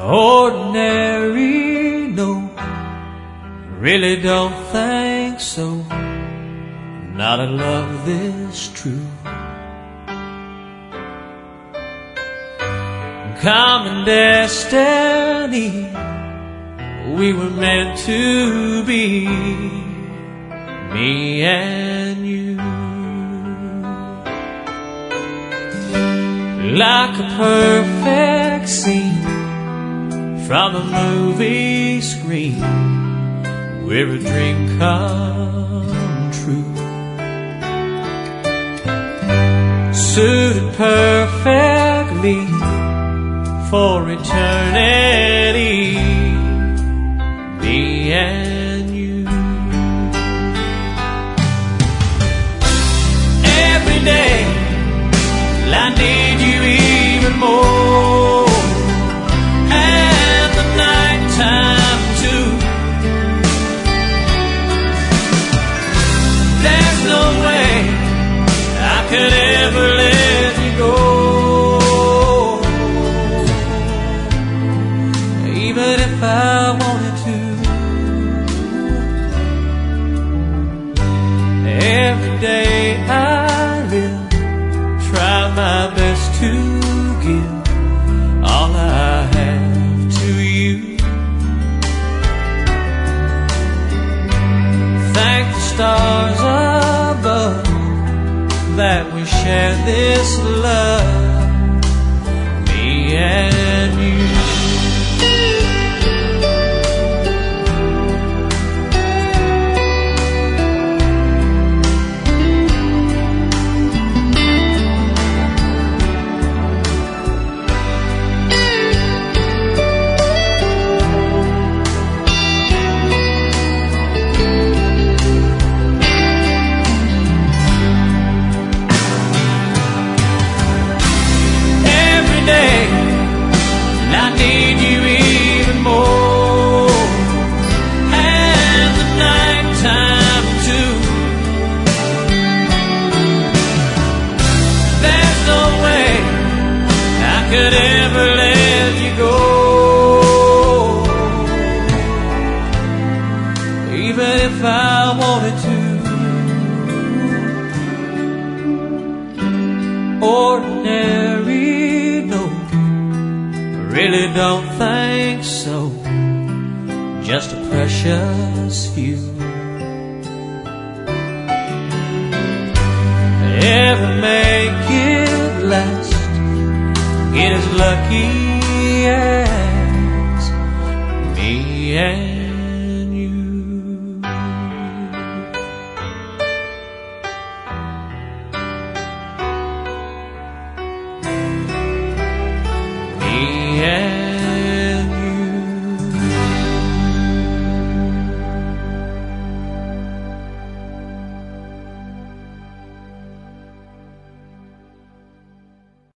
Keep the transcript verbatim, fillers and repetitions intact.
Ordinary, no, really don't think so. Not a love this true. Common destiny, we were meant to be, me and you. Like a perfect scene from a movie screen, where a dream come true. Suited perfectly for eternity, me and you. Every day I need you even more, and the night time too. There's no way I could ever let you go, even if I wanted to. Every day I live, try my best to give all I have to you. Thank the stars above that we share this love, me and you. Could ever let you go, even if I wanted to. Ordinary, no, really don't think so. Just a precious few. Ever make it last, get as lucky as me and